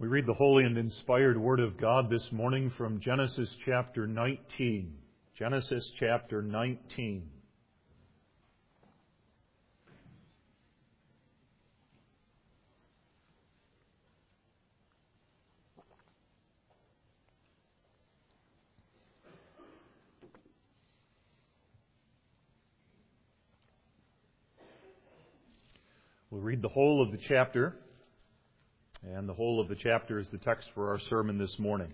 We read the holy and inspired Word of God this morning from Genesis chapter 19. Genesis chapter 19. We'll read the whole of the chapter. And the whole of the chapter is the text for our sermon this morning.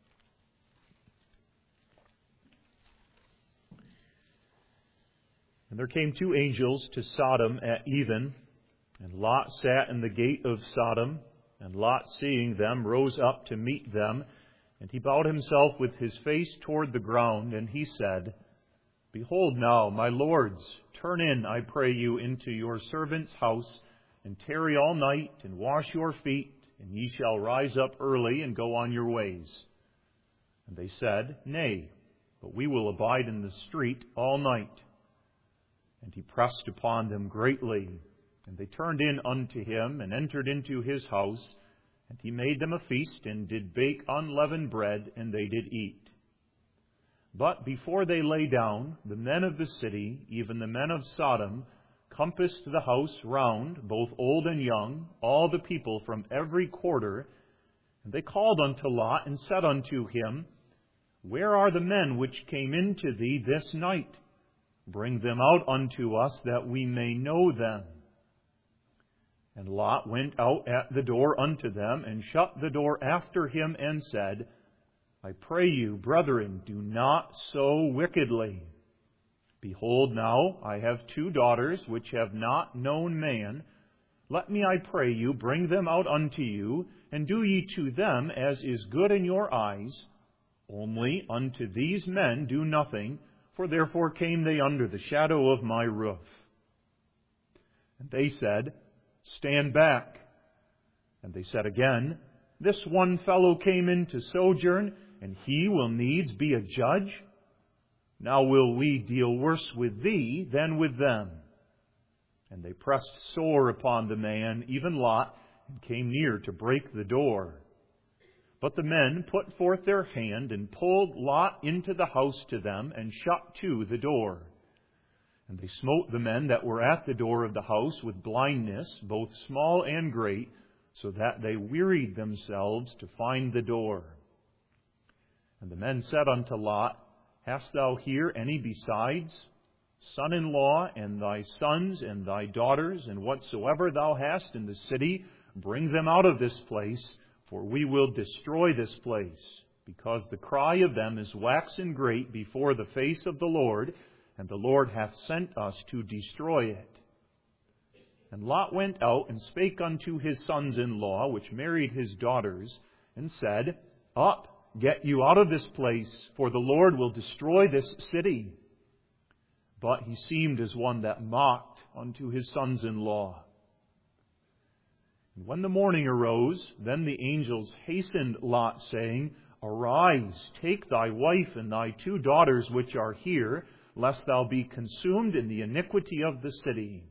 And there came two angels to Sodom at even, and Lot sat in the gate of Sodom. And Lot, seeing them, rose up to meet them. And he bowed himself with his face toward the ground, and he said, Behold now, my lords, turn in, I pray you, into your servant's house, and tarry all night, and wash your feet, and ye shall rise up early and go on your ways. And they said, Nay, but we will abide in the street all night. And he pressed upon them greatly. And they turned in unto him, and entered into his house. And he made them a feast, and did bake unleavened bread, and they did eat. But before they lay down, the men of the city, even the men of Sodom, compassed the house round, both old and young, all the people from every quarter. And they called unto Lot, and said unto him, Where are the men which came into thee this night? Bring them out unto us, that we may know them. And Lot went out at the door unto them, and shut the door after him, and said, I pray you, brethren, do not so wickedly. Behold, now I have two daughters which have not known man. Let me, I pray you, bring them out unto you, and do ye to them as is good in your eyes. Only unto these men do nothing, for therefore came they under the shadow of my roof. And they said, Stand back. And they said again, This one fellow came in to sojourn, and he will needs be a judge? Now will we deal worse with thee than with them. And they pressed sore upon the man, even Lot, and came near to break the door. But the men put forth their hand, and pulled Lot into the house to them, and shut to the door. And they smote the men that were at the door of the house with blindness, both small and great, so that they wearied themselves to find the door. And the men said unto Lot, Hast thou here any besides, son-in-law, and thy sons, and thy daughters, and whatsoever thou hast in the city, bring them out of this place, for we will destroy this place, because the cry of them is waxen great before the face of the Lord, and the Lord hath sent us to destroy it. And Lot went out and spake unto his sons-in-law, which married his daughters, and said, Up, get you out of this place, for the Lord will destroy this city. But he seemed as one that mocked unto his sons-in-law. And when the morning arose, then the angels hastened Lot, saying, Arise, take thy wife and thy two daughters which are here, lest thou be consumed in the iniquity of the city.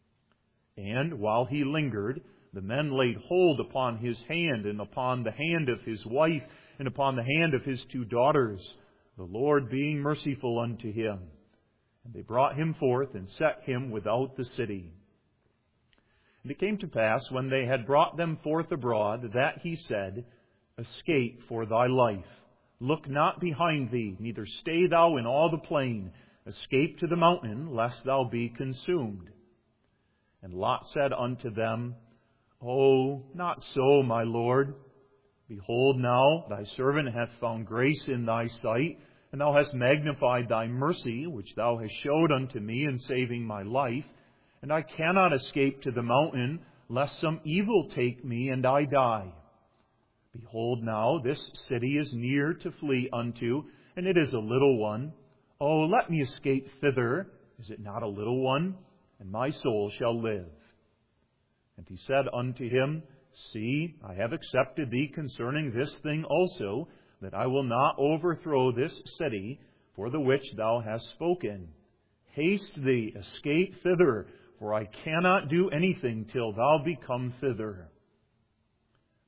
And while he lingered, the men laid hold upon his hand, and upon the hand of his wife, and upon the hand of his two daughters, the Lord being merciful unto him. And they brought him forth, and set him without the city. And it came to pass, when they had brought them forth abroad, that he said, Escape for thy life. Look not behind thee, neither stay thou in all the plain. Escape to the mountain, lest thou be consumed. And Lot said unto them, Oh, not so, my Lord. Behold now, thy servant hath found grace in thy sight, and thou hast magnified thy mercy, which thou hast showed unto me in saving my life. And I cannot escape to the mountain, lest some evil take me, and I die. Behold now, this city is near to flee unto, and it is a little one. Oh, let me escape thither. Is it not a little one? And my soul shall live. And he said unto him, See, I have accepted thee concerning this thing also, that I will not overthrow this city, for the which thou hast spoken. Haste thee, escape thither, for I cannot do anything till thou be come thither.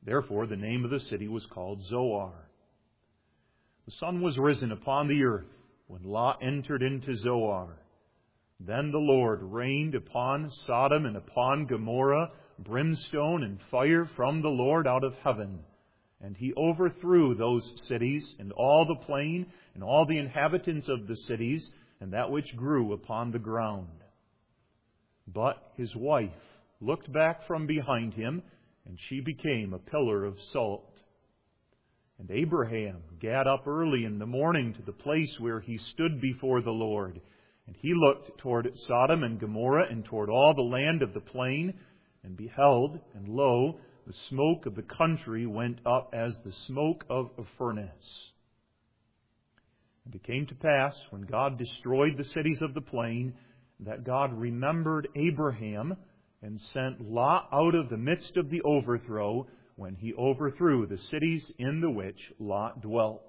Therefore the name of the city was called Zoar. The sun was risen upon the earth when Lot entered into Zoar. Then the Lord rained upon Sodom and upon Gomorrah brimstone and fire from the Lord out of heaven. And he overthrew those cities and all the plain and all the inhabitants of the cities and that which grew upon the ground. But his wife looked back from behind him, and she became a pillar of salt. And Abraham gat up early in the morning to the place where he stood before the Lord. And he looked toward Sodom and Gomorrah and toward all the land of the plain, and beheld, and lo, the smoke of the country went up as the smoke of a furnace. And it came to pass, when God destroyed the cities of the plain, that God remembered Abraham, and sent Lot out of the midst of the overthrow, when he overthrew the cities in the which Lot dwelt.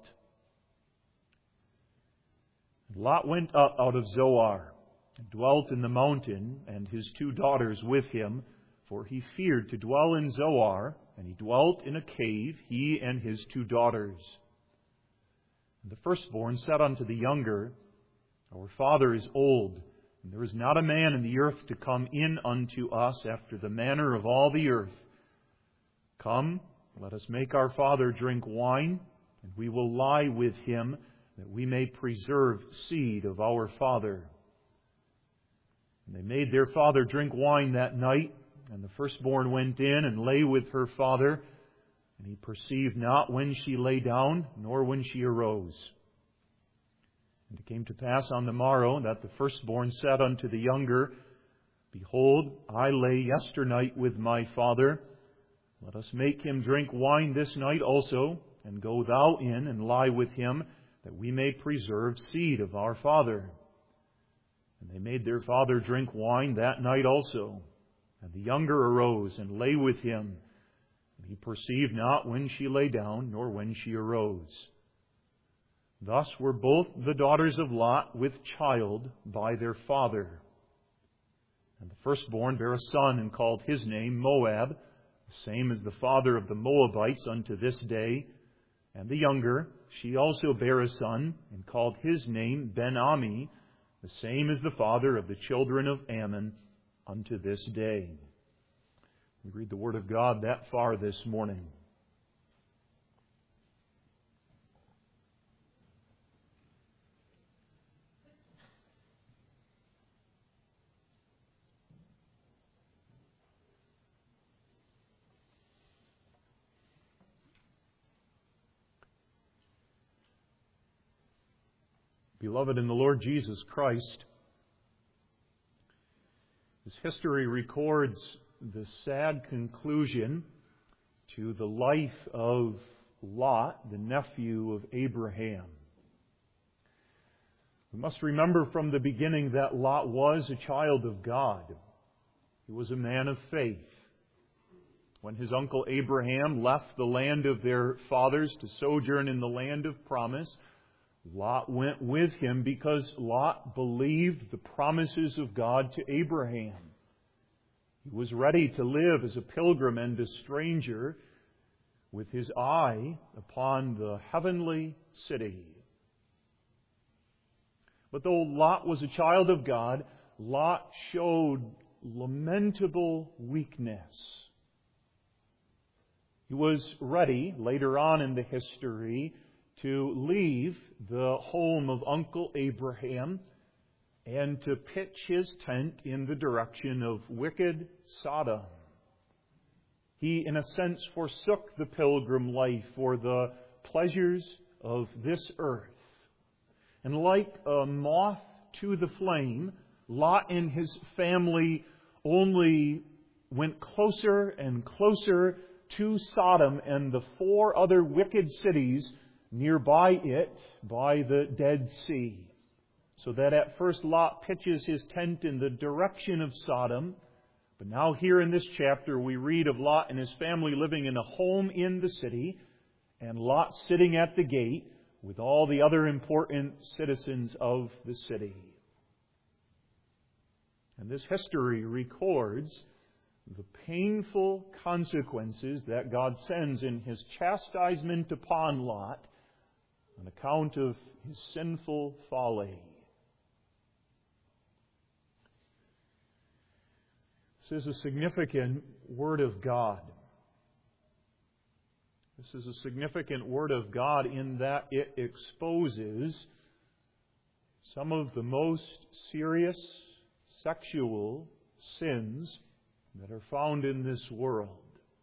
Lot went up out of Zoar, and dwelt in the mountain, and his 2 daughters with him, for he feared to dwell in Zoar, and he dwelt in a cave, he and his 2 daughters. And the firstborn said unto the younger, Our father is old, and there is not a man in the earth to come in unto us after the manner of all the earth. Come, let us make our father drink wine, and we will lie with him, that we may preserve seed of our father. And they made their father drink wine that night, and the firstborn went in and lay with her father, and he perceived not when she lay down, nor when she arose. And it came to pass on the morrow that the firstborn said unto the younger, Behold, I lay yesternight with my father. Let us make him drink wine this night also, and go thou in and lie with him, that we may preserve seed of our father. And they made their father drink wine that night also. And the younger arose and lay with him. And he perceived not when she lay down, nor when she arose. Thus were both the daughters of Lot with child by their father. And the firstborn bare a son, and called his name Moab, the same as the father of the Moabites unto this day. And the younger, she also bare a son, and called his name Ben-Ami, the same as the father of the children of Ammon unto this day. We read the Word of God that far this morning. Beloved in the Lord Jesus Christ, as history records the sad conclusion to the life of Lot, the nephew of Abraham. We must remember from the beginning that Lot was a child of God. He was a man of faith. When his uncle Abraham left the land of their fathers to sojourn in the land of promise, Lot went with him because Lot believed the promises of God to Abraham. He was ready to live as a pilgrim and a stranger with his eye upon the heavenly city. But though Lot was a child of God, Lot showed lamentable weakness. He was ready, later on in the history, to leave the home of Uncle Abraham and to pitch his tent in the direction of wicked Sodom. He, in a sense, forsook the pilgrim life for the pleasures of this earth. And like a moth to the flame, Lot and his family only went closer and closer to Sodom and the 4 other wicked cities nearby it by the Dead Sea. So that at first Lot pitches his tent in the direction of Sodom. But now here in this chapter we read of Lot and his family living in a home in the city, and Lot sitting at the gate with all the other important citizens of the city. And this history records the painful consequences that God sends in His chastisement upon Lot on account of his sinful folly. This is a significant Word of God. This is a significant Word of God in that it exposes some of the most serious sexual sins that are found in this world.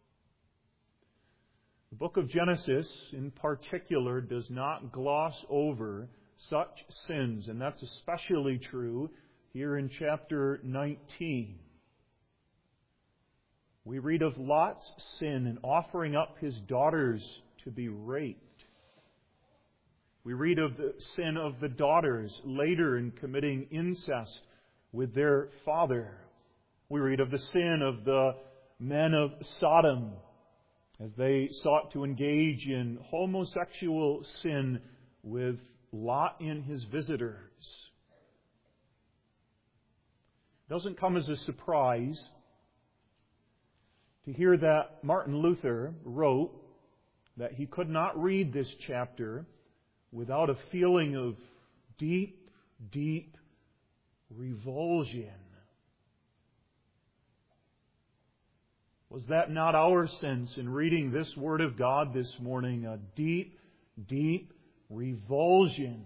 The book of Genesis, in particular, does not gloss over such sins, and that's especially true here in chapter 19. We read of Lot's sin in offering up his daughters to be raped. We read of the sin of the daughters later in committing incest with their father. We read of the sin of the men of Sodom as they sought to engage in homosexual sin with Lot and his visitors. It doesn't come as a surprise to hear that Martin Luther wrote that he could not read this chapter without a feeling of deep, deep revulsion. Was that not our sense in reading this Word of God this morning? A deep, deep revulsion.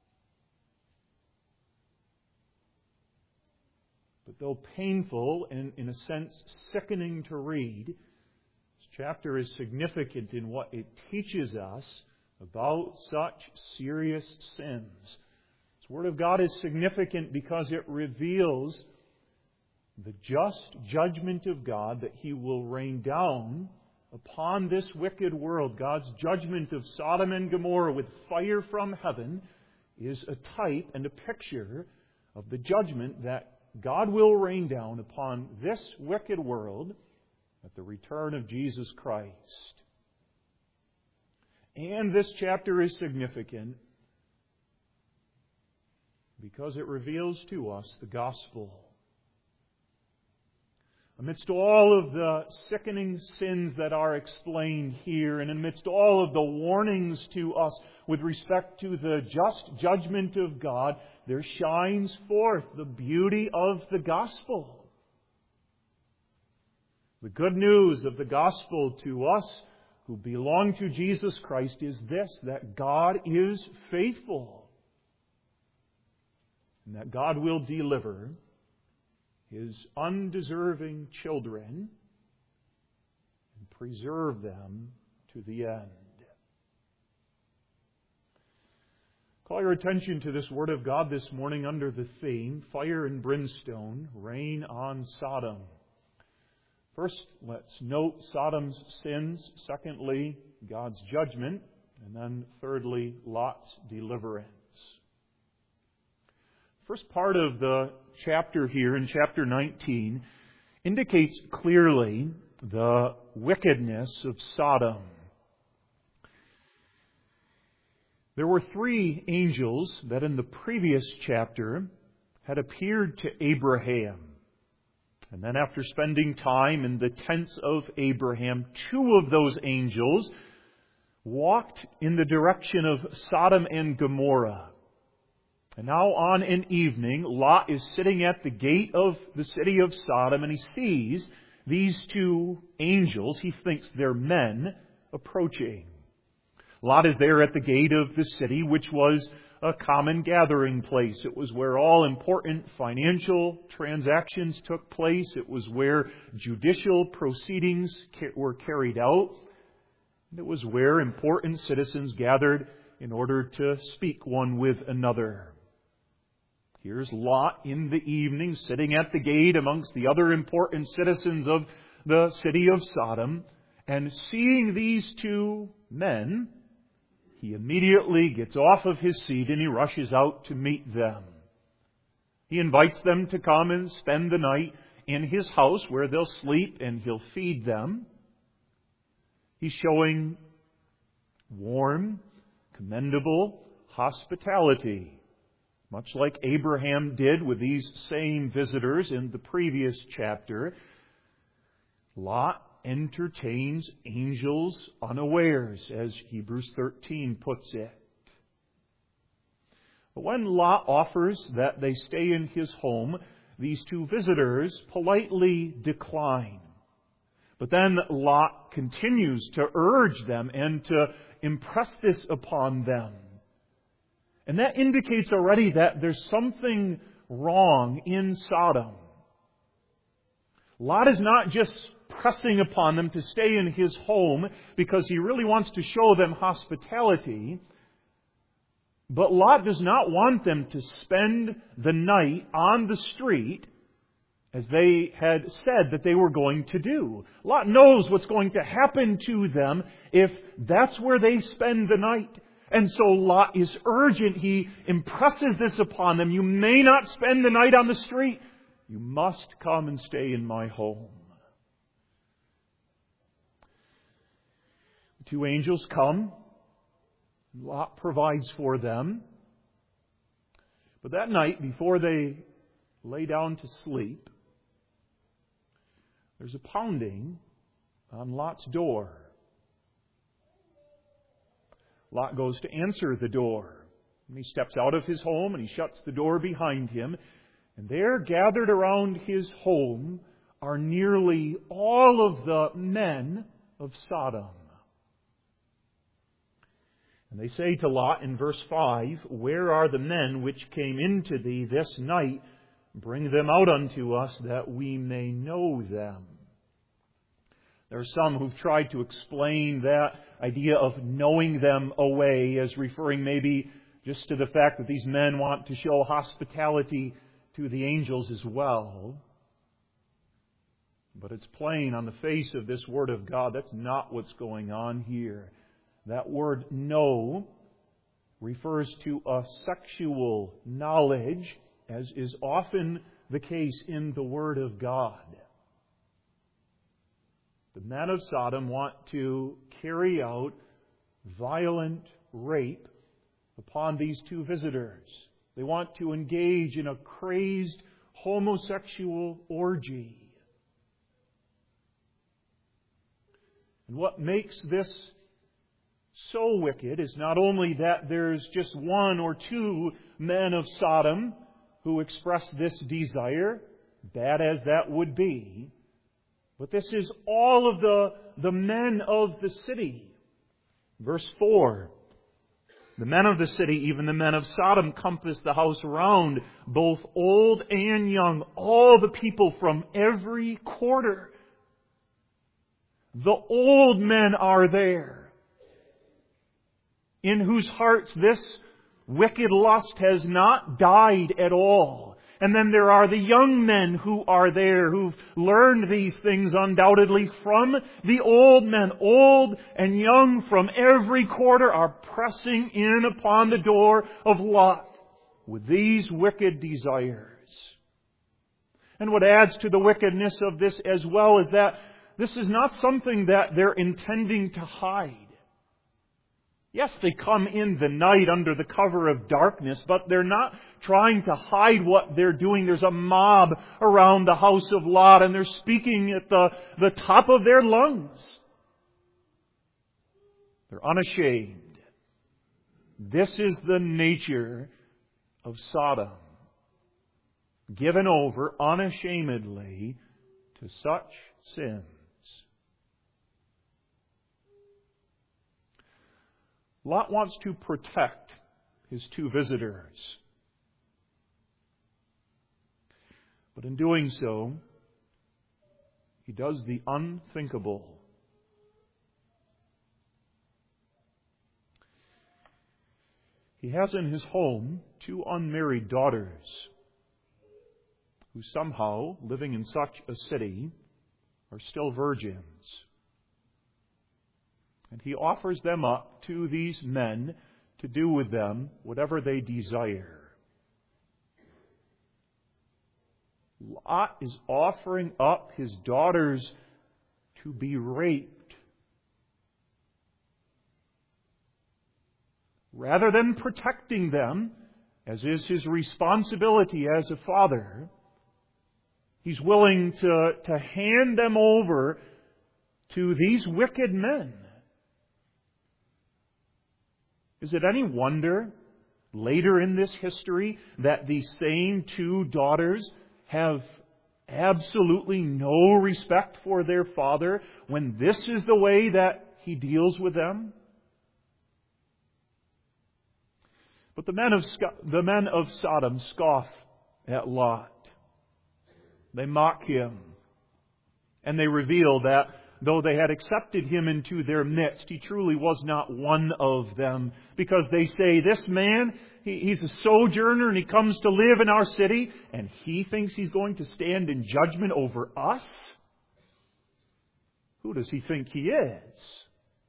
But though painful and in a sense sickening to read, this chapter is significant in what it teaches us about such serious sins. This Word of God is significant because it reveals the just judgment of God that He will rain down upon this wicked world. God's judgment of Sodom and Gomorrah with fire from heaven is a type and a picture of the judgment that God will rain down upon this wicked world at the return of Jesus Christ. And this chapter is significant because it reveals to us the gospel. Amidst all of the sickening sins that are explained here, and amidst all of the warnings to us with respect to the just judgment of God, there shines forth the beauty of the gospel. The good news of the gospel to us who belong to Jesus Christ is this, that God is faithful, and that God will deliver His undeserving children and preserve them to the end. Call your attention to this Word of God this morning under the theme, Fire and Brimstone, Rain on Sodom. First, let's note Sodom's sins. Secondly, God's judgment. And then thirdly, Lot's deliverance. First part of the chapter here in chapter 19 indicates clearly the wickedness of Sodom. There were 3 angels that in the previous chapter had appeared to Abraham. And then after spending time in the tents of Abraham, 2 of those angels walked in the direction of Sodom and Gomorrah. And now on an evening, Lot is sitting at the gate of the city of Sodom, and he sees these 2 angels, he thinks they're men, approaching. Lot is there at the gate of the city, which was a common gathering place. It was where all important financial transactions took place. It was where judicial proceedings were carried out. It was where important citizens gathered in order to speak one with another. Here's Lot in the evening, sitting at the gate amongst the other important citizens of the city of Sodom, and seeing these 2 men, he immediately gets off of his seat and he rushes out to meet them. He invites them to come and spend the night in his house where they'll sleep and he'll feed them. He's showing warm, commendable hospitality, much like Abraham did with these same visitors in the previous chapter. Lot entertains angels unawares, as Hebrews 13 puts it. But when Lot offers that they stay in his home, these two visitors politely decline. But then Lot continues to urge them and to impress this upon them. And that indicates already that there's something wrong in Sodom. Lot is not just pressing upon them to stay in his home because he really wants to show them hospitality. But Lot does not want them to spend the night on the street as they had said that they were going to do. Lot knows what's going to happen to them if that's where they spend the night. And so Lot is urgent. He impresses this upon them. You may not spend the night on the street. You must come and stay in my home. The two angels come. Lot provides for them. But that night, before they lay down to sleep, there's a pounding on Lot's door. Lot goes to answer the door. And he steps out of his home and he shuts the door behind him. And there, gathered around his home, are nearly all of the men of Sodom. And they say to Lot in verse 5, "Where are the men which came into thee this night? Bring them out unto us, that we may know them." There are some who've tried to explain that idea of knowing them away as referring maybe just to the fact that these men want to show hospitality to the angels as well. But it's plain on the face of this Word of God, that's not what's going on here. That word know refers to a sexual knowledge, as is often the case in the Word of God. The men of Sodom want to carry out violent rape upon these two visitors. They want to engage in a crazed homosexual orgy. And what makes this so wicked is not only that there's just one or two men of Sodom who express this desire, bad as that would be, but this is all of the men of the city. Verse 4, "The men of the city, even the men of Sodom, compass the house round, both old and young, all the people from every quarter." The old men are there, in whose hearts this wicked lust has not died at all. And then there are the young men who are there, who've learned these things undoubtedly from the old men. Old and young from every quarter are pressing in upon the door of Lot with these wicked desires. And what adds to the wickedness of this as well is that this is not something that they're intending to hide. Yes, they come in the night under the cover of darkness, but they're not trying to hide what they're doing. There's a mob around the house of Lot, and they're speaking at the top of their lungs. They're unashamed. This is the nature of Sodom, given over unashamedly to such sins. Lot wants to protect his two visitors. But in doing so, he does the unthinkable. He has in his home two unmarried daughters who somehow, living in such a city, are still virgins. And he offers them up to these men to do with them whatever they desire. Lot is offering up his daughters to be raped. Rather than protecting them, as is his responsibility as a father, he's willing to hand them over to these wicked men. Is it any wonder, later in this history, that these same two daughters have absolutely no respect for their father when this is the way that he deals with them? But the men of Sodom scoff at Lot. They mock him. And they reveal that though they had accepted him into their midst, he truly was not one of them. Because they say, this man, he's a sojourner and he comes to live in our city, and he thinks he's going to stand in judgment over us? Who does he think he is?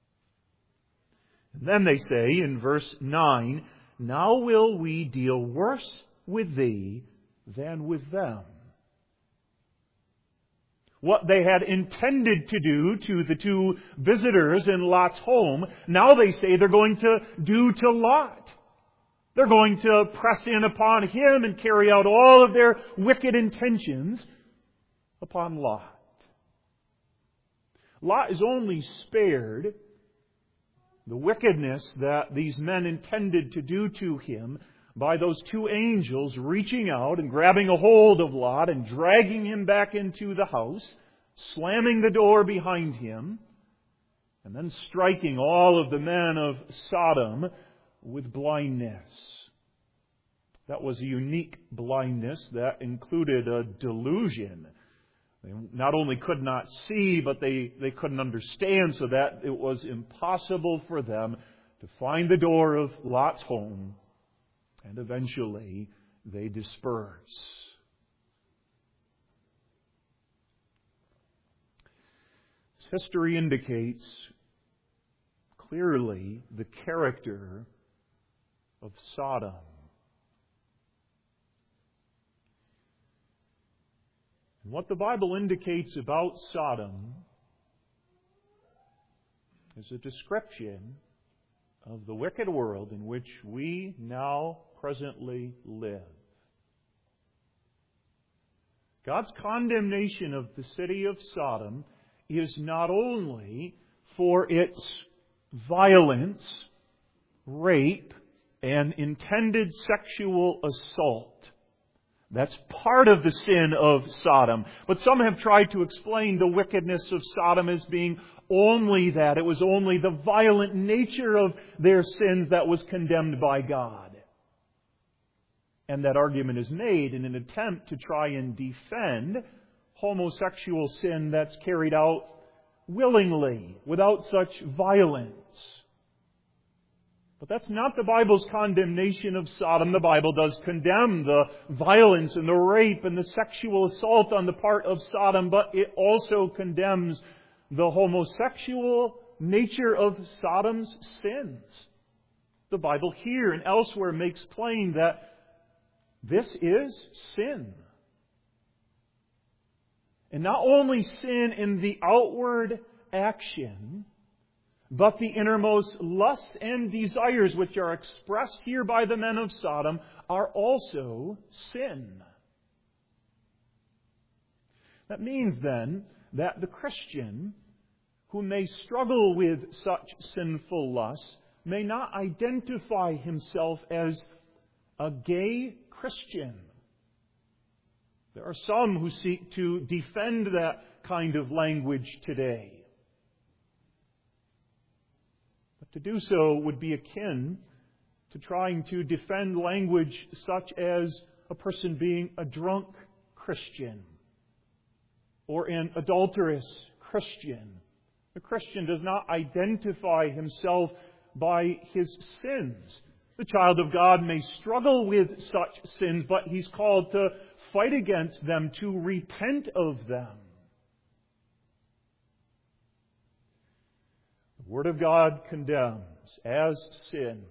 And then they say in verse 9, now will we deal worse with thee than with them. What they had intended to do to the two visitors in Lot's home, now they say they're going to do to Lot. They're going to press in upon him and carry out all of their wicked intentions upon Lot. Lot is only spared the wickedness that these men intended to do to him by those two angels reaching out and grabbing a hold of Lot and dragging him back into the house, slamming the door behind him, and then striking all of the men of Sodom with blindness. That was a unique blindness that included a delusion. They not only could not see, but they couldn't understand, so that it was impossible for them to find the door of Lot's home. And eventually they disperse. As history indicates clearly the character of Sodom. And what the Bible indicates about Sodom is a description of the wicked world in which we now presently live. God's condemnation of the city of Sodom is not only for its violence, rape, and intended sexual assault. That's part of the sin of Sodom. But some have tried to explain the wickedness of Sodom as being only that. It was only the violent nature of their sins that was condemned by God. And that argument is made in an attempt to try and defend homosexual sin that's carried out willingly, without such violence. But that's not the Bible's condemnation of Sodom. The Bible does condemn the violence and the rape and the sexual assault on the part of Sodom, but it also condemns the homosexual nature of Sodom's sins. The Bible here and elsewhere makes plain that this is sin. And not only sin in the outward action, but the innermost lusts and desires which are expressed here by the men of Sodom are also sin. That means then that the Christian who may struggle with such sinful lusts may not identify himself as a gay Christian. There are some who seek to defend that kind of language today. But to do so would be akin to trying to defend language such as a person being a drunk Christian or an adulterous Christian. The Christian does not identify himself by his sins. The child of God may struggle with such sins, but he's called to fight against them, to repent of them. The Word of God condemns as sin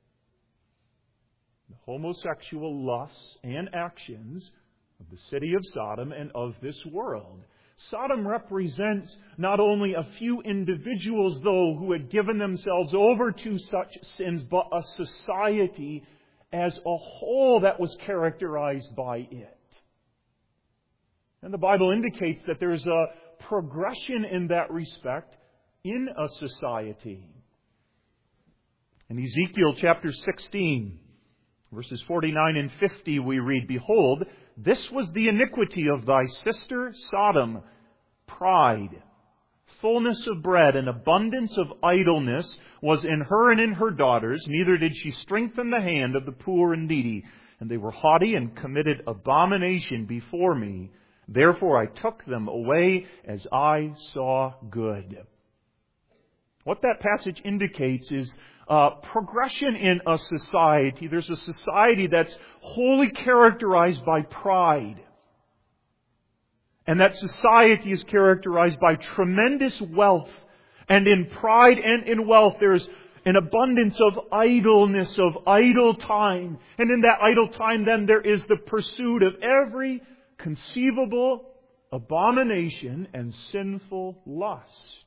the homosexual lusts and actions of the city of Sodom and of this world. Sodom represents not only a few individuals, though, who had given themselves over to such sins, but a society as a whole that was characterized by it. And the Bible indicates that there's a progression in that respect in a society. In Ezekiel chapter 16, verses 49 and 50, we read, "Behold, this was the iniquity of thy sister Sodom, pride. Fullness of bread and abundance of idleness was in her and in her daughters, neither did she strengthen the hand of the poor and needy. And they were haughty and committed abomination before me. Therefore I took them away as I saw good." What that passage indicates is progression in a society. There's a society that's wholly characterized by pride. And that society is characterized by tremendous wealth. And in pride and in wealth, there's an abundance of idleness, of idle time. And in that idle time, then, there is the pursuit of every conceivable abomination and sinful lust.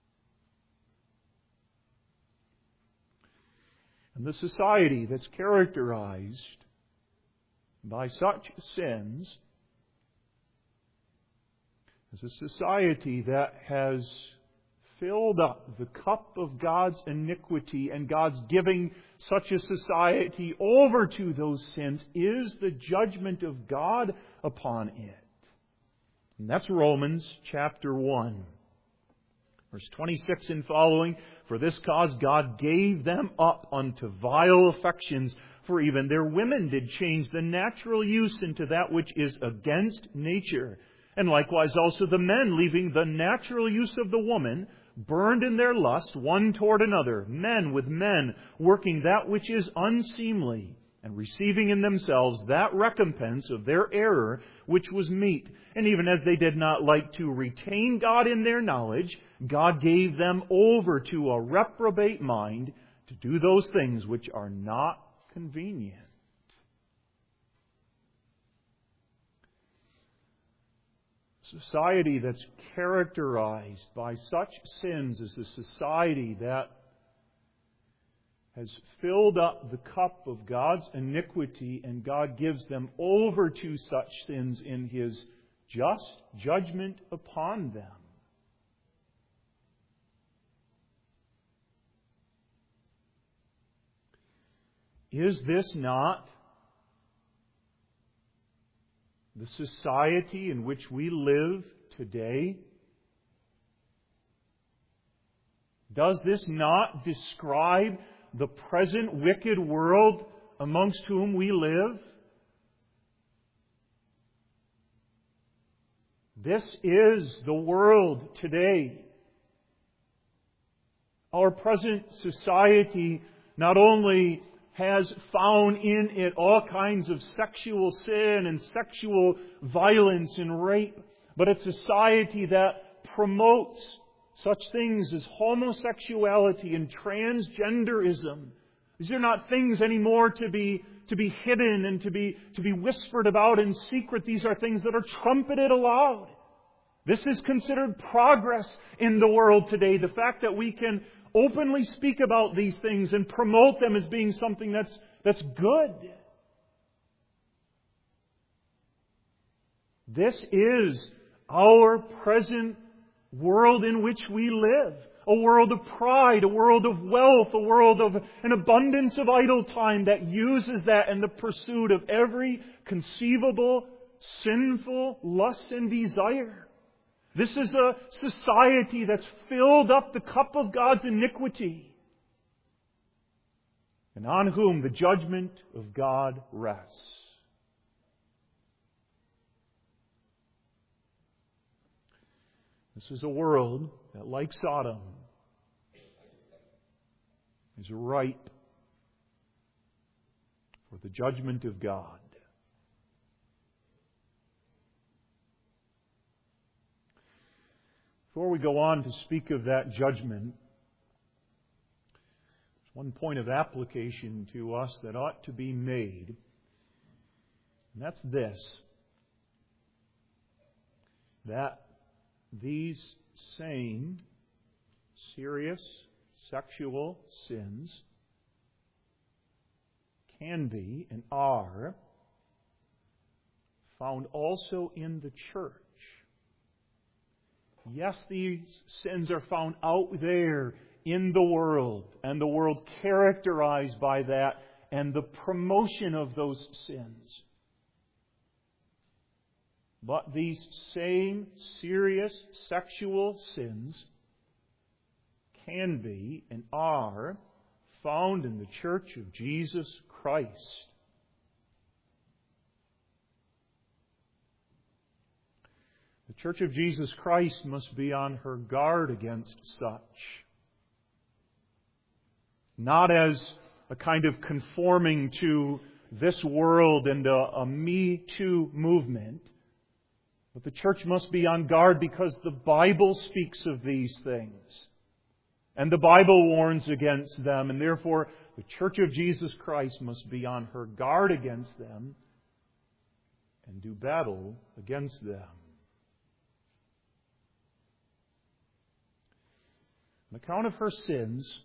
And the society that's characterized by such sins is a society that has filled up the cup of God's iniquity, and God's giving such a society over to those sins is the judgment of God upon it. And that's Romans chapter 1. Verse 26 and following, "For this cause God gave them up unto vile affections, for even their women did change the natural use into that which is against nature. And likewise also the men, leaving the natural use of the woman, burned in their lust one toward another, men with men, working that which is unseemly, and receiving in themselves that recompense of their error which was meet. And even as they did not like to retain God in their knowledge, God gave them over to a reprobate mind to do those things which are not convenient." Society that's characterized by such sins is a society that has filled up the cup of God's iniquity, and God gives them over to such sins in His just judgment upon them. Is this not the society in which we live today? Does this not describe the present wicked world amongst whom we live? This is the world today. Our present society not only has found in it all kinds of sexual sin and sexual violence and rape, but a society that promotes such things as homosexuality and transgenderism. These are not things anymore to be hidden and to be whispered about in secret. These are things that are trumpeted aloud. This is considered progress in the world today. The fact that we can openly speak about these things and promote them as being something that's good. This is our present world in which we live. A world of pride, a world of wealth, a world of an abundance of idle time that uses that in the pursuit of every conceivable sinful lust and desire. This is a society that's filled up the cup of God's iniquity, and on whom the judgment of God rests. This is a world that, like Sodom, is ripe for the judgment of God. Before we go on to speak of that judgment, there's one point of application to us that ought to be made, and that's this: that these same serious sexual sins can be and are found also in the church. Yes, these sins are found out there in the world, and the world characterized by that, and the promotion of those sins. But these same serious sexual sins can be and are found in the Church of Jesus Christ. The Church of Jesus Christ must be on her guard against such. Not as a kind of conforming to this world and a Me Too movement, but the church must be on guard because the Bible speaks of these things. And the Bible warns against them, and therefore the Church of Jesus Christ must be on her guard against them and do battle against them. On account of her sins,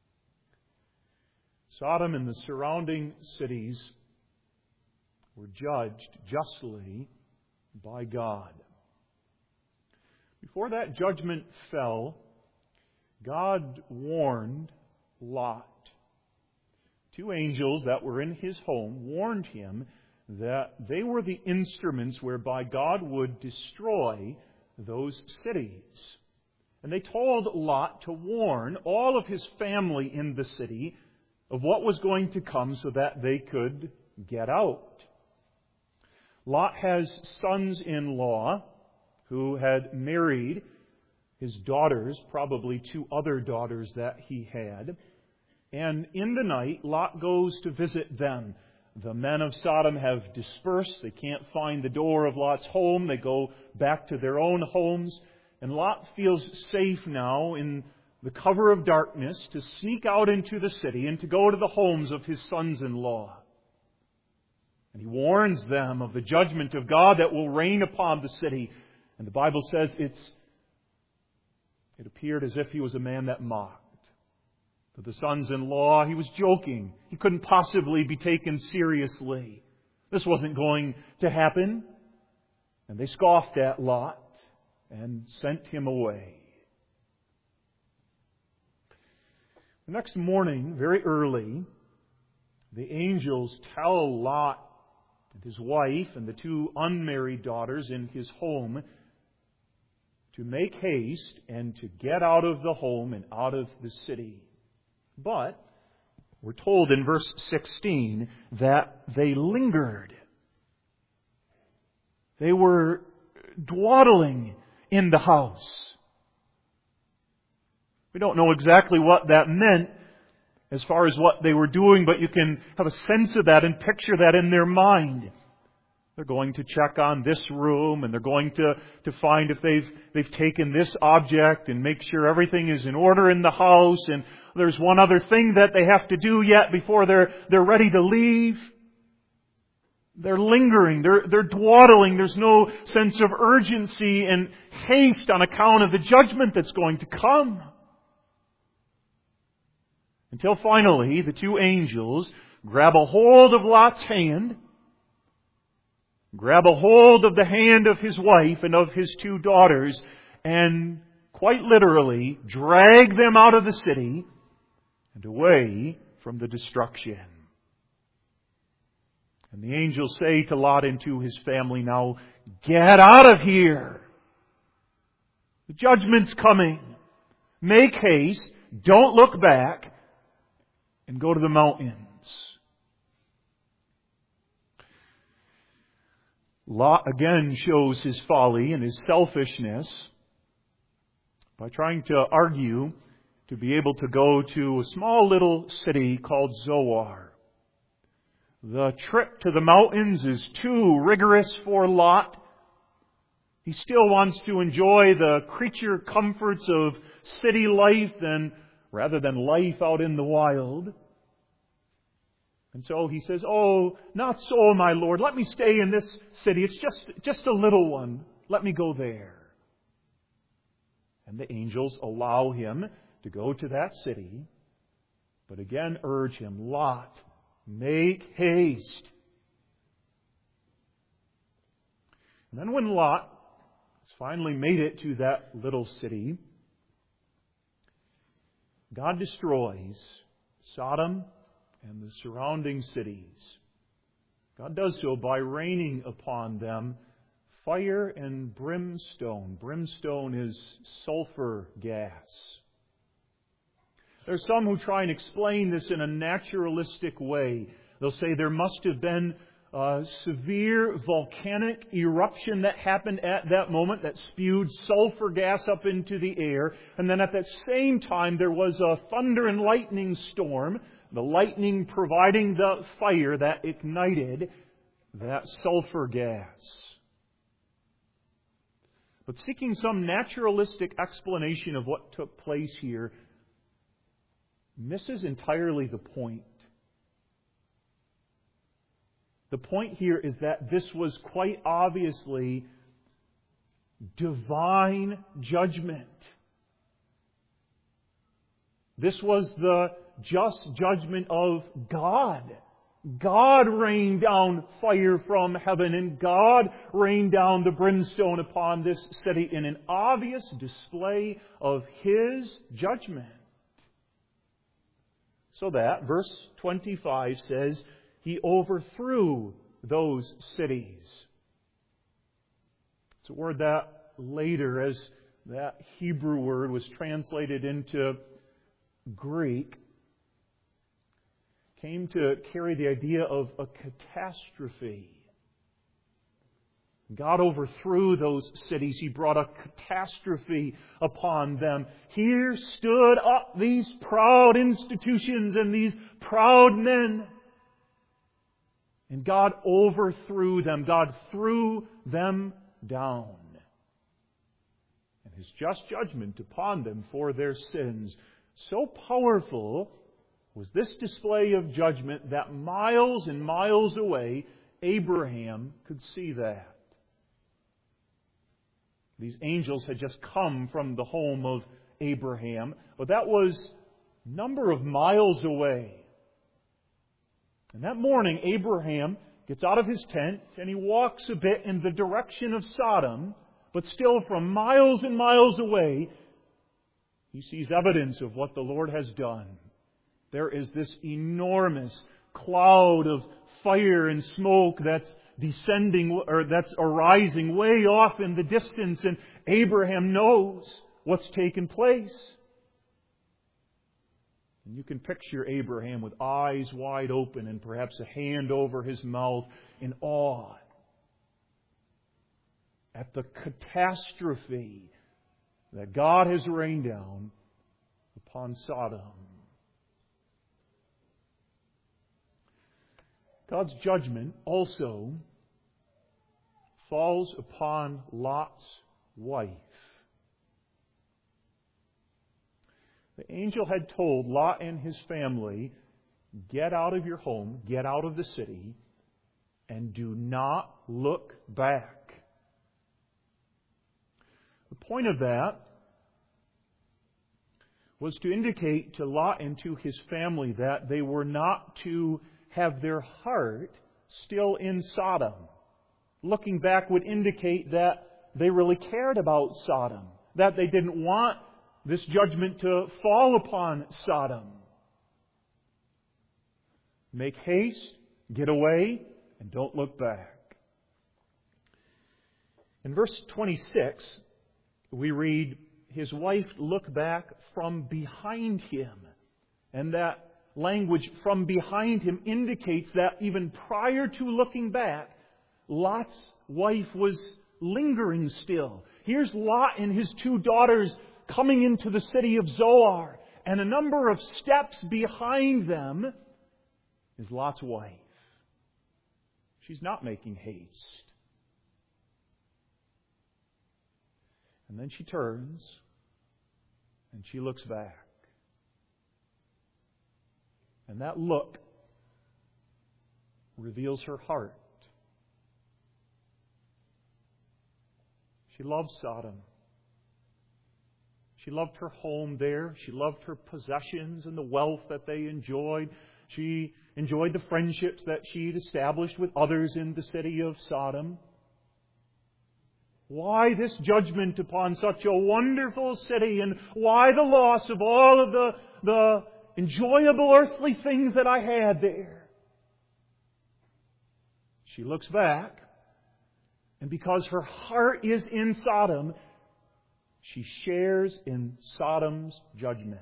Sodom and the surrounding cities were judged justly by God. Before that judgment fell, God warned Lot. Two angels that were in his home warned him that they were the instruments whereby God would destroy those cities. And they told Lot to warn all of his family in the city of what was going to come so that they could get out. Lot has sons-in-law who had married his daughters, probably two other daughters that he had. And in the night, Lot goes to visit them. The men of Sodom have dispersed. They can't find the door of Lot's home. They go back to their own homes. And Lot feels safe now in the cover of darkness to sneak out into the city and to go to the homes of his sons-in-law. And he warns them of the judgment of God that will rain upon the city. And the Bible says it appeared as if he was a man that mocked. To the sons-in-law, he was joking. He couldn't possibly be taken seriously. This wasn't going to happen. And they scoffed at Lot and sent him away. The next morning, very early, the angels tell Lot and his wife and the two unmarried daughters in his home to make haste and to get out of the home and out of the city. But we're told in verse 16 that they lingered. They were dawdling in the house. We don't know exactly what that meant as far as what they were doing, but you can have a sense of that and picture that in their mind. They're going to check on this room, and they're going to find if they've taken this object and make sure everything is in order in the house. And there's one other thing that they have to do yet before they're ready to leave. They're lingering. They're dawdling. There's no sense of urgency and haste on account of the judgment that's going to come. Until finally, the two angels grab a hold of Lot's hand, grab a hold of the hand of his wife and of his two daughters, and quite literally drag them out of the city and away from the destruction. And the angels say to Lot and to his family, now, get out of here. The judgment's coming. Make haste. Don't look back. And go to the mountains. Lot again shows his folly and his selfishness by trying to argue to be able to go to a small little city called Zoar. The trip to the mountains is too rigorous for Lot. He still wants to enjoy the creature comforts of city life rather than life out in the wild. And so he says, oh, not so, my Lord. Let me stay in this city. It's just a little one. Let me go there. And the angels allow him to go to that city, but again urge him, Lot, make haste. And then when Lot is finally made it to that little city, God destroys Sodom and the surrounding cities. God does so by raining upon them fire and brimstone. Brimstone is sulfur gas. There's some who try and explain this in a naturalistic way. They'll say there must have been a severe volcanic eruption that happened at that moment that spewed sulfur gas up into the air. And then at that same time there was a thunder and lightning storm, the lightning providing the fire that ignited that sulfur gas. But seeking some naturalistic explanation of what took place here misses entirely the point. The point here is that this was quite obviously divine judgment. This was the just judgment of God. God rained down fire from heaven, and God rained down the brimstone upon this city in an obvious display of His judgment. So that, verse 25 says, He overthrew those cities. It's a word that later, as that Hebrew word was translated into Greek, came to carry the idea of a catastrophe. God overthrew those cities. He brought a catastrophe upon them. Here stood up these proud institutions and these proud men. And God overthrew them. God threw them down. And His just judgment upon them for their sins, so powerful was this display of judgment that miles and miles away, Abraham could see that. These angels had just come from the home of Abraham, but that was a number of miles away. And that morning, Abraham gets out of his tent and he walks a bit in the direction of Sodom, but still from miles and miles away, he sees evidence of what the Lord has done. There is this enormous cloud of fire and smoke that's descending, or that's arising way off in the distance, and Abraham knows what's taken place. And you can picture Abraham with eyes wide open and perhaps a hand over his mouth in awe at the catastrophe that God has rained down upon Sodom. God's judgment also falls upon Lot's wife. The angel had told Lot and his family, get out of your home, get out of the city, and do not look back. The point of that was to indicate to Lot and to his family that they were not to have their heart still in Sodom. Looking back would indicate that they really cared about Sodom, that they didn't want this judgment to fall upon Sodom. Make haste, get away, and don't look back. In verse 26, we read, his wife looked back from behind him. And that language, from behind him, indicates that even prior to looking back, Lot's wife was lingering still. Here's Lot and his two daughters coming into the city of Zoar, and a number of steps behind them is Lot's wife. She's not making haste. And then she turns and she looks back. And that look reveals her heart. She loved Sodom. She loved her home there. She loved her possessions and the wealth that they enjoyed. She enjoyed the friendships that she'd established with others in the city of Sodom. Why this judgment upon such a wonderful city? And why the loss of all of the enjoyable earthly things that I had there? She looks back, and because her heart is in Sodom, she shares in Sodom's judgment.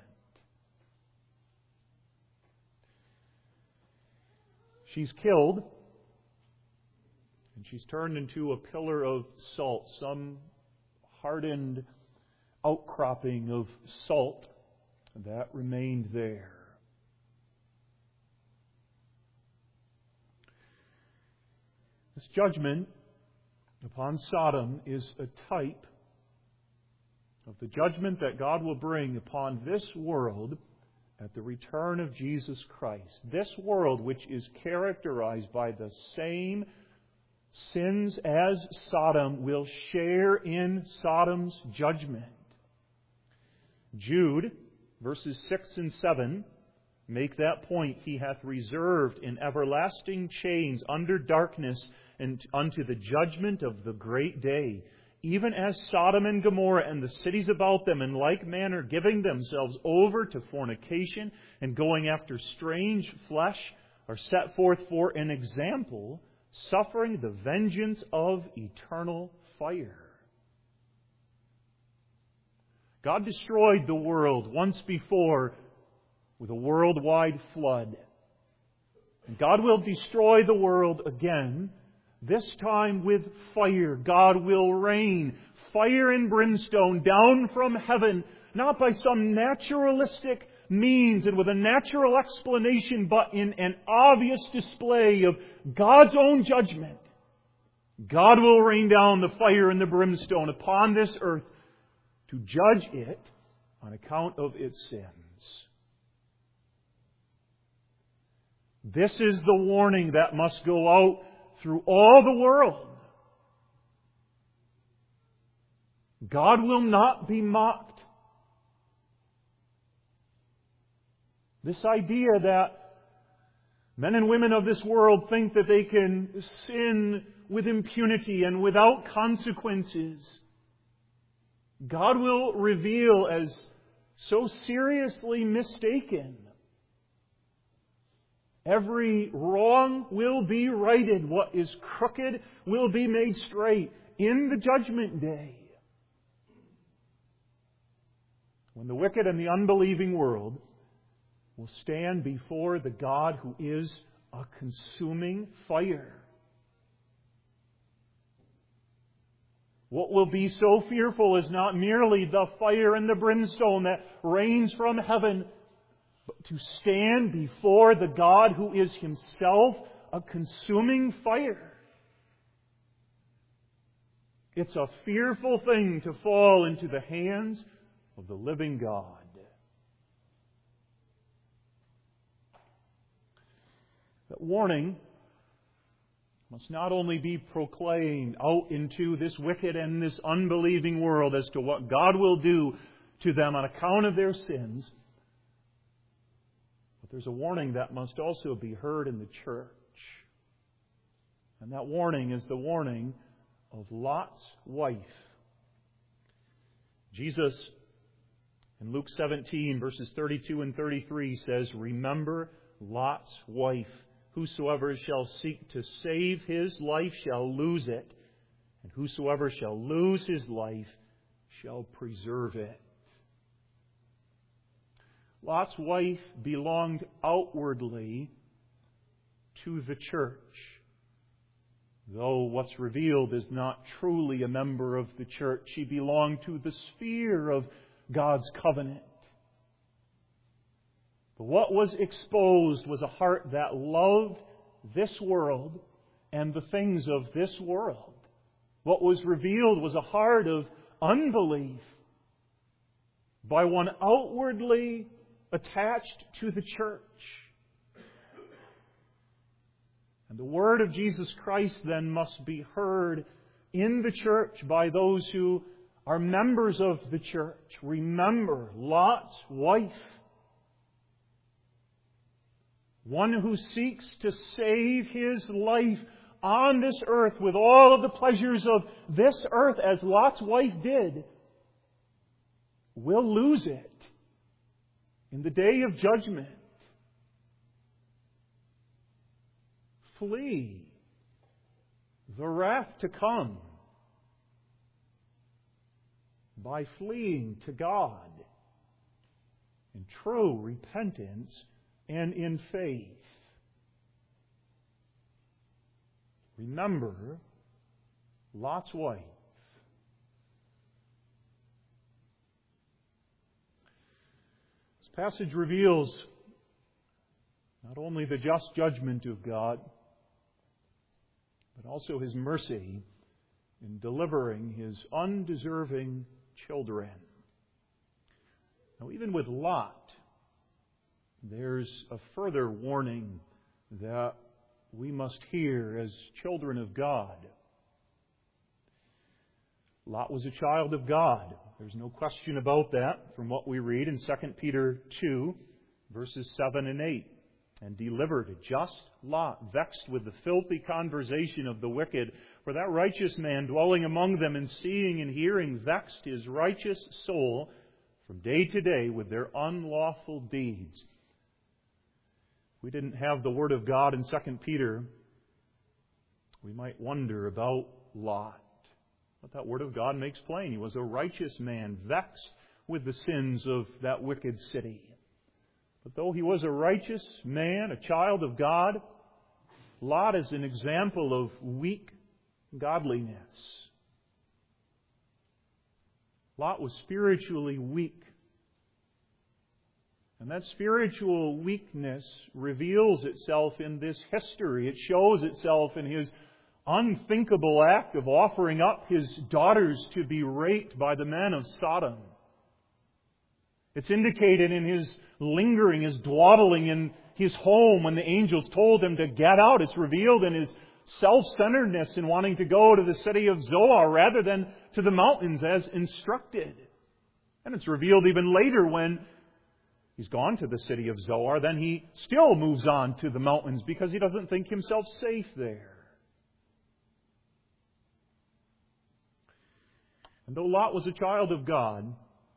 She's killed, and she's turned into a pillar of salt, some hardened outcropping of salt that remained there. This judgment upon Sodom is a type of the judgment that God will bring upon this world at the return of Jesus Christ. This world, which is characterized by the same sins as Sodom, will share in Sodom's judgment. Jude, verses 6 and 7, make that point. He hath reserved in everlasting chains under darkness and unto the judgment of the great day. Even as Sodom and Gomorrah and the cities about them in like manner giving themselves over to fornication and going after strange flesh are set forth for an example, suffering the vengeance of eternal fire. God destroyed the world once before with a worldwide flood. And God will destroy the world again, this time with fire. God will rain fire and brimstone down from heaven, not by some naturalistic means and with a natural explanation, but in an obvious display of God's own judgment. God will rain down the fire and the brimstone upon this earth to judge it on account of its sins. This is the warning that must go out through all the world. God will not be mocked. This idea that men and women of this world think that they can sin with impunity and without consequences, God will reveal as so seriously mistaken. Every wrong will be righted. What is crooked will be made straight in the judgment day. When the wicked and the unbelieving world will stand before the God who is a consuming fire. What will be so fearful is not merely the fire and the brimstone that rains from heaven, but to stand before the God who is Himself a consuming fire. It's a fearful thing to fall into the hands of the living God. That warning must not only be proclaimed out into this wicked and this unbelieving world as to what God will do to them on account of their sins, but there's a warning that must also be heard in the church. And that warning is the warning of Lot's wife. Jesus, in Luke 17, verses 32 and 33, says, "Remember Lot's wife. Whosoever shall seek to save his life shall lose it, and whosoever shall lose his life shall preserve it." Lot's wife belonged outwardly to the church, though what's revealed is not truly a member of the church. She belonged to the sphere of God's covenant. But what was exposed was a heart that loved this world and the things of this world. What was revealed was a heart of unbelief by one outwardly attached to the church. And the word of Jesus Christ then must be heard in the church by those who are members of the church. Remember Lot's wife. One who seeks to save his life on this earth with all of the pleasures of this earth as Lot's wife did, will lose it in the day of judgment. Flee the wrath to come by fleeing to God in true repentance and in faith. Remember Lot's wife. This passage reveals not only the just judgment of God, but also His mercy in delivering His undeserving children. Now, even with Lot, there's a further warning that we must hear as children of God. Lot was a child of God. There's no question about that from what we read in 2 Peter 2, verses 7 and 8. And delivered just Lot, vexed with the filthy conversation of the wicked. For that righteous man dwelling among them and seeing and hearing vexed his righteous soul from day to day with their unlawful deeds. If we didn't have the Word of God in 2 Peter, we might wonder about Lot. But that Word of God makes plain. He was a righteous man, vexed with the sins of that wicked city. But though he was a righteous man, a child of God, Lot is an example of weak godliness. Lot was spiritually weak. And that spiritual weakness reveals itself in this history. It shows itself in his unthinkable act of offering up his daughters to be raped by the men of Sodom. It's indicated in his lingering, his dawdling in his home when the angels told him to get out. It's revealed in his self-centeredness in wanting to go to the city of Zoar rather than to the mountains as instructed. And it's revealed even later when he's gone to the city of Zoar, then he still moves on to the mountains because he doesn't think himself safe there. And though Lot was a child of God,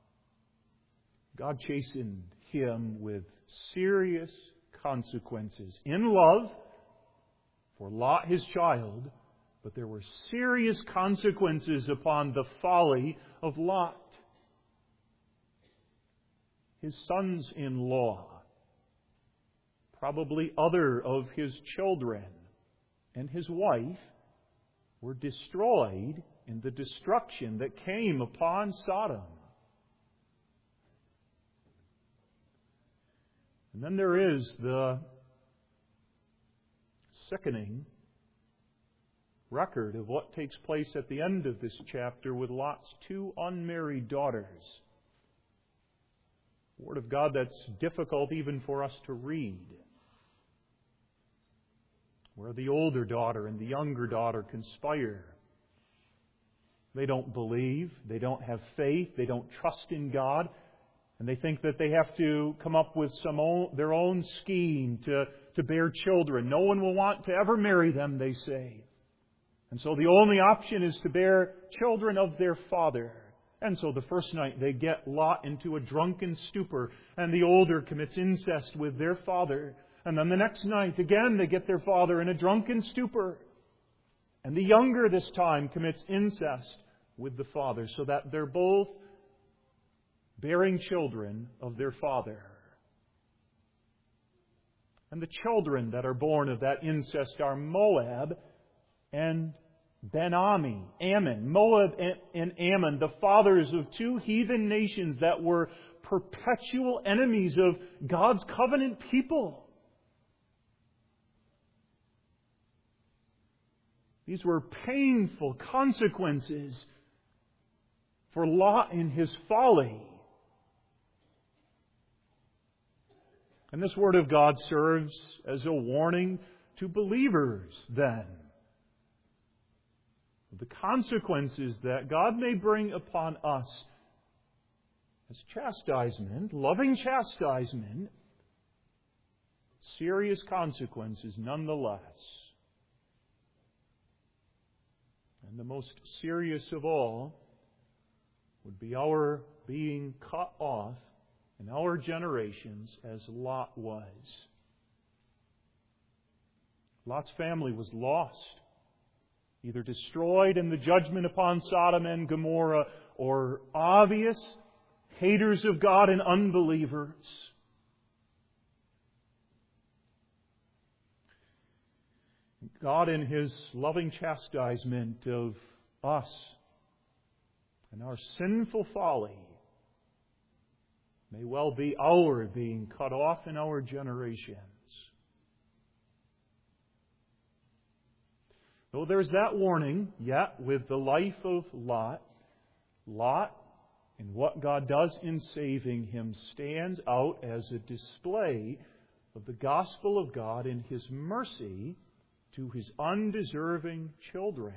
God chastened him with serious consequences. In love for Lot, his child, but there were serious consequences upon the folly of Lot. His sons-in-law, probably other of his children, and his wife were destroyed in the destruction that came upon Sodom. And then there is the sickening record of what takes place at the end of this chapter with Lot's two unmarried daughters. A word of God that's difficult even for us to read. Where the older daughter and the younger daughter conspire. They don't believe, they don't have faith, they don't trust in God. And they think that they have to come up with their own scheme to bear children. No one will want to ever marry them, they say. And so the only option is to bear children of their father. And so the first night they get Lot into a drunken stupor, and the older commits incest with their father. And then the next night, again, they get their father in a drunken stupor. And the younger this time commits incest with the father, so that they're both bearing children of their father. And the children that are born of that incest are Moab and Ben-Ami, Ammon. Moab and Ammon, the fathers of two heathen nations that were perpetual enemies of God's covenant people. These were painful consequences for Lot in his folly. And this Word of God serves as a warning to believers then. The consequences that God may bring upon us as chastisement, loving chastisement, serious consequences nonetheless. And the most serious of all would be our being cut off in our generations as Lot was. Lot's family was lost, either destroyed in the judgment upon Sodom and Gomorrah, or obvious haters of God and unbelievers. God, in His loving chastisement of us and our sinful folly, may well be our being cut off in our generations. Though there's that warning, yet with the life of Lot, in what God does in saving him, stands out as a display of the gospel of God in His mercy to His undeserving children.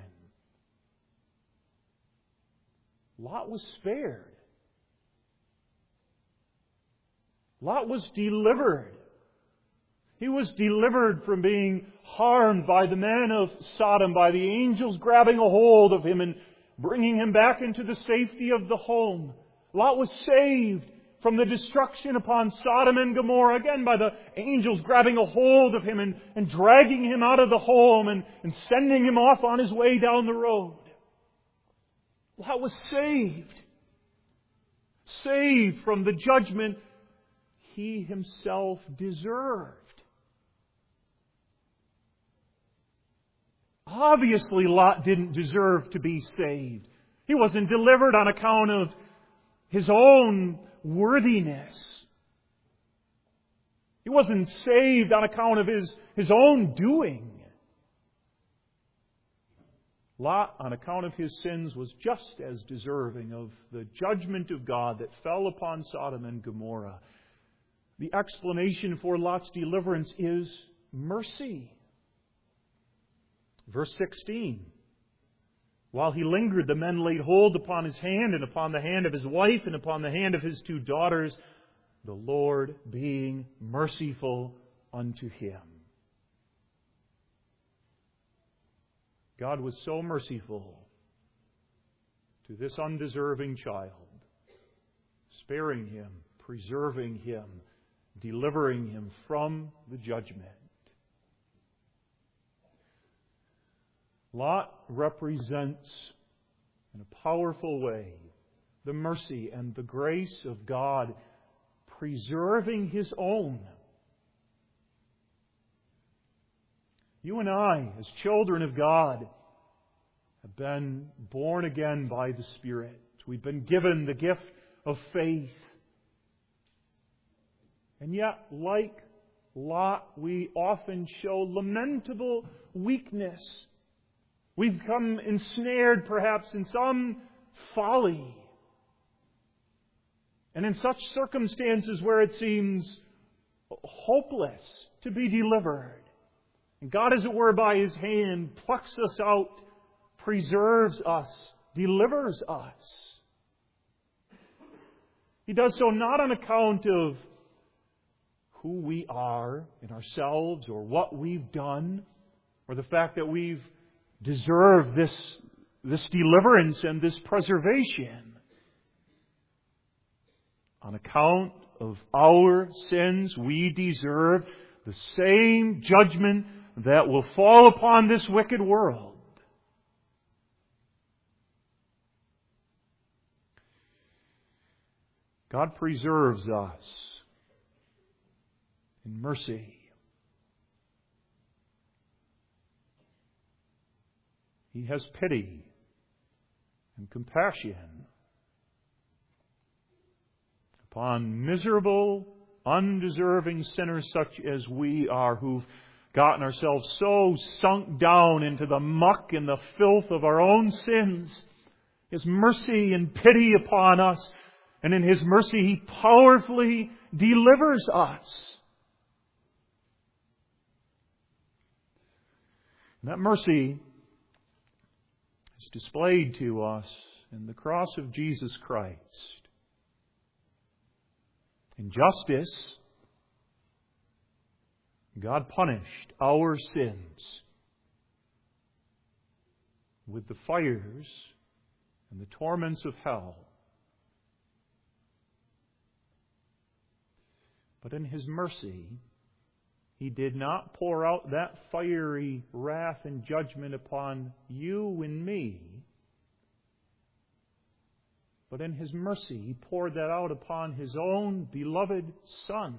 Lot was spared. Lot was delivered. He was delivered from being harmed by the men of Sodom, by the angels grabbing a hold of him and bringing him back into the safety of the home. Lot was saved from the destruction upon Sodom and Gomorrah, again by the angels grabbing a hold of him and dragging him out of the home and sending him off on his way down the road. Lot was saved. Saved from the judgment he himself deserved. Obviously, Lot didn't deserve to be saved. He wasn't delivered on account of his own worthiness. He wasn't saved on account of his own doing. Lot, on account of his sins, was just as deserving of the judgment of God that fell upon Sodom and Gomorrah. The explanation for Lot's deliverance is mercy. Verse 16. While he lingered, the men laid hold upon his hand and upon the hand of his wife and upon the hand of his 2 daughters, the Lord being merciful unto him. God was so merciful to this undeserving child, sparing him, preserving him, delivering him from the judgment. Lot represents in a powerful way the mercy and the grace of God preserving His own. You and I, as children of God, have been born again by the Spirit. We've been given the gift of faith. And yet, like Lot, we often show lamentable weakness. We've become ensnared, perhaps, in some folly. And in such circumstances where it seems hopeless to be delivered, and God, as it were, by His hand, plucks us out, preserves us, delivers us. He does so not on account of who we are in ourselves or what we've done or the fact that we've deserved this deliverance and this preservation. On account of our sins, we deserve the same judgment that will fall upon this wicked world. God preserves us in mercy. He has pity and compassion upon miserable, undeserving sinners such as we are, who've gotten ourselves so sunk down into the muck and the filth of our own sins. His mercy and pity upon us, and in His mercy He powerfully delivers us. And that mercy is displayed to us in the cross of Jesus Christ. In justice, God punished our sins with the fires and the torments of hell. But in His mercy, He did not pour out that fiery wrath and judgment upon you and me. But in His mercy, He poured that out upon His own beloved Son.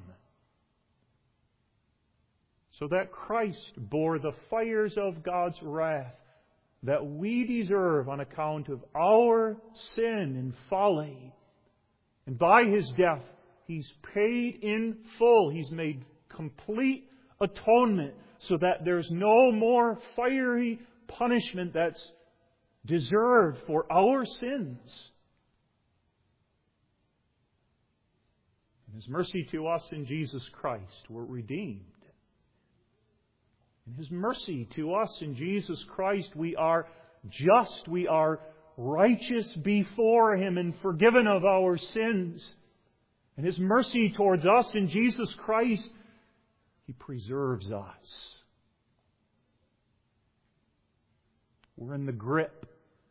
So that Christ bore the fires of God's wrath that we deserve on account of our sin and folly. And by His death, He's paid in full. He's made complete atonement so that there's no more fiery punishment that's deserved for our sins. In His mercy to us in Jesus Christ, we're redeemed. In His mercy to us in Jesus Christ, we are just, we are righteous before Him and forgiven of our sins. In His mercy towards us in Jesus Christ, He preserves us. We're in the grip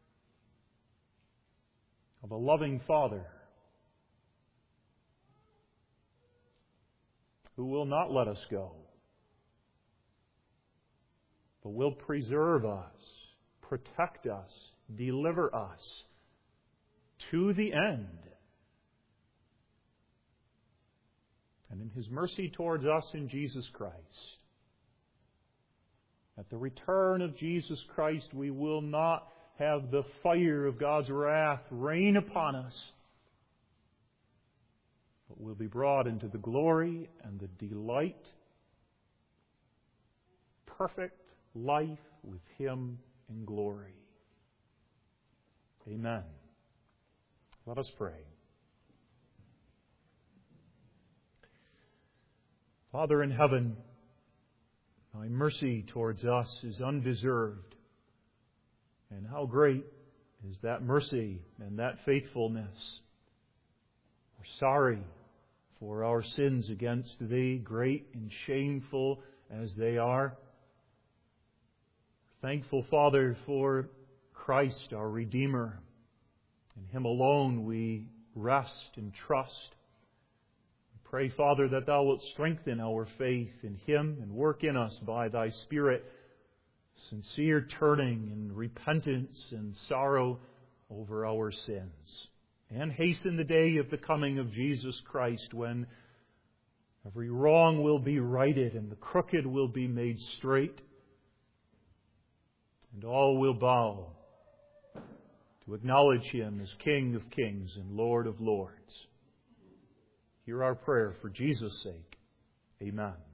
of a loving Father who will not let us go, but will preserve us, protect us, deliver us to the end. And in His mercy towards us in Jesus Christ, at the return of Jesus Christ, we will not have the fire of God's wrath rain upon us, but we'll be brought into the glory and the delight, perfect life with Him in glory. Amen. Let us pray. Father in heaven, Thy mercy towards us is undeserved. And how great is that mercy and that faithfulness. We're sorry for our sins against Thee, great and shameful as they are. We're thankful, Father, for Christ, our Redeemer. In Him alone we rest and trust. Pray, Father, that Thou wilt strengthen our faith in Him and work in us by Thy Spirit sincere turning and repentance and sorrow over our sins. And hasten the day of the coming of Jesus Christ, when every wrong will be righted and the crooked will be made straight, and all will bow to acknowledge Him as King of kings and Lord of lords. Hear our prayer for Jesus' sake. Amen.